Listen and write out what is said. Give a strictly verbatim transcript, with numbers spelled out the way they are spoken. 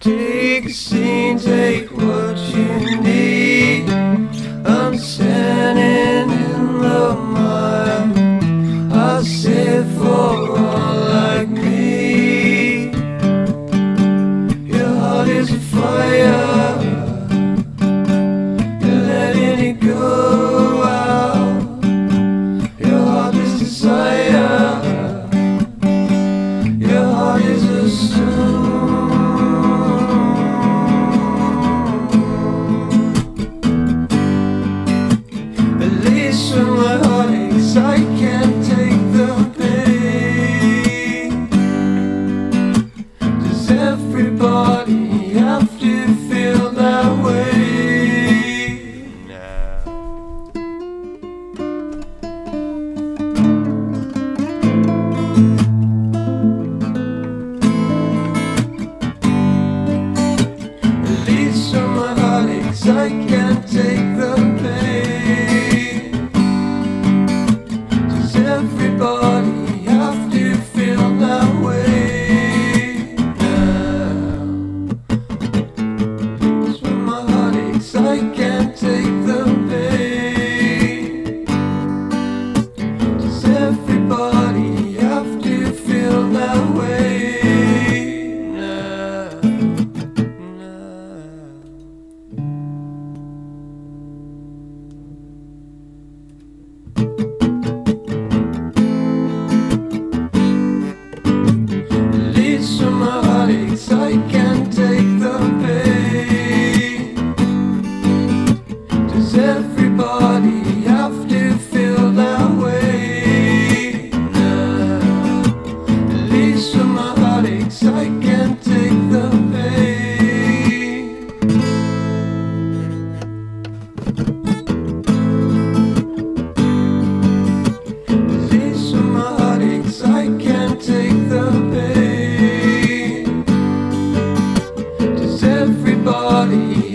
Take a scene, take what you need. I'm standing in the mud. I sit for all like me. Your heart is a fire, you're letting it go out. Your heart is desire, your heart is a stone. From my heartaches, I can't take the pain. Does everybody have to feel that way now? At least from my heartaches, I can't take the pain. Everybody have to feel that way now. It's when my heart aches, I can't take the pain. Does everybody have to feel that way now? From my heartaches, I can't take the pain. Does everybody have to feel that way now? At least from my heartaches, I can't take the pain. At least from my heartaches, I can't take the pain. Everybody